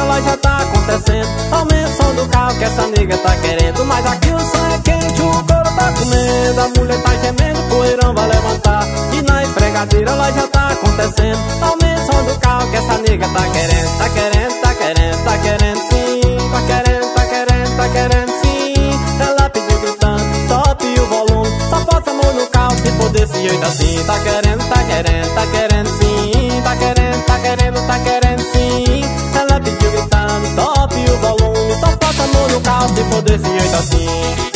ela já tá acontecendo. Aumenta o som do carro que essa nega tá querendo. Mas aqui o som é quente, o couro tá comendo. A mulher tá gemendo, o poeirão vai levantar. E na esfregadeira ela já tá acontecendo. Aumenta o som do carro que essa nega tá querendo. Tá querendo, tá querendo, tá querendo sim. Tá querendo, tá querendo, tá querendo sim. Ela pediu gritando, top o volume. Só passa a mão no carro se for desse jeito assim. Tá querendo, tá querendo, tá querendo sim. Tá querendo, tá querendo, tá querendo sim. Ela pediu gritando, top o volume. Só passa a mão no carro se for desse jeito assim.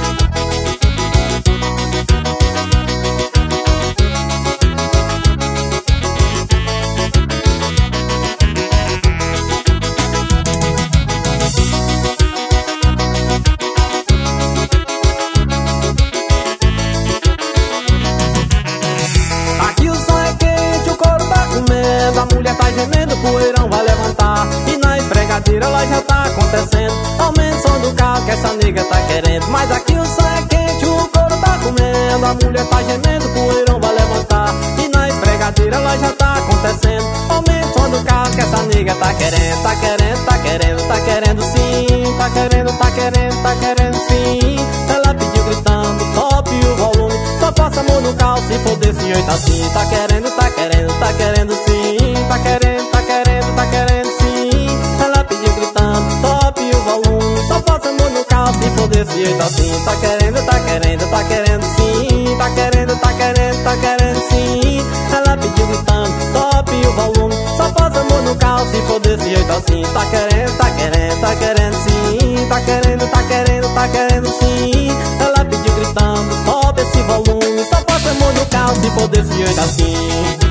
A mulher tá gemendo, o poeirão vai levantar. E na esfregadeira ela já tá acontecendo. Aumenta o som do carro que essa nega tá querendo. Mas aqui o som é quente, o couro tá comendo. A mulher tá gemendo, o poeirão vai levantar. E na esfregadeira ela já tá acontecendo. Aumenta o som do carro que essa nega tá querendo. Tá querendo, tá querendo, tá querendo sim. Tá querendo, tá querendo, tá querendo sim. Ela pediu gritando, top o volume. Só passa a mão no carro se for desse jeito assim. Tá querendo, tá querendo, tá querendo sim. Tá querendo, tá querendo, tá querendo sim. Ela pediu gritando, top o volume. Só passa a mão no carro se for desse jeito assim. Tá querendo, tá querendo, tá querendo sim. Tá querendo, tá querendo, tá querendo sim. Ela pediu gritando, top o volume. Só passa a mão no carro se for desse jeito assim. Tá querendo, tá querendo, tá querendo sim. Tá querendo, tá querendo, tá querendo sim. Ela pediu gritando, top esse volume. Só passa a mão no carro se for desse jeito assim.